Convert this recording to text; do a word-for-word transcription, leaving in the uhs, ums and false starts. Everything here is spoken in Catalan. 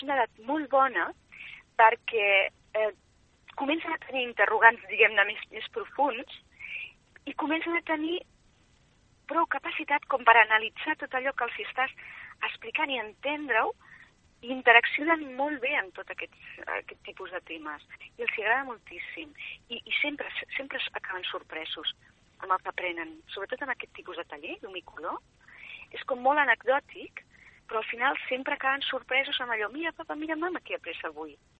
una edat molt bona perquè eh, comencen a tenir interrogants, diguem-ne, més, més profuns i comencen a tenir prou capacitat com per analitzar tot allò que els estàs explicant i entendre-ho i interaccionen molt bé amb tot aquest, aquest tipus de temes. I els agrada moltíssim. I, i sempre, sempre acaben sorpresos amb el que aprenen, sobretot amb aquest tipus de taller, llum i color. És com molt anecdòtic, però al final sempre acaben sorpresos amb allò, mira, papa, mira, mama, què he après avui.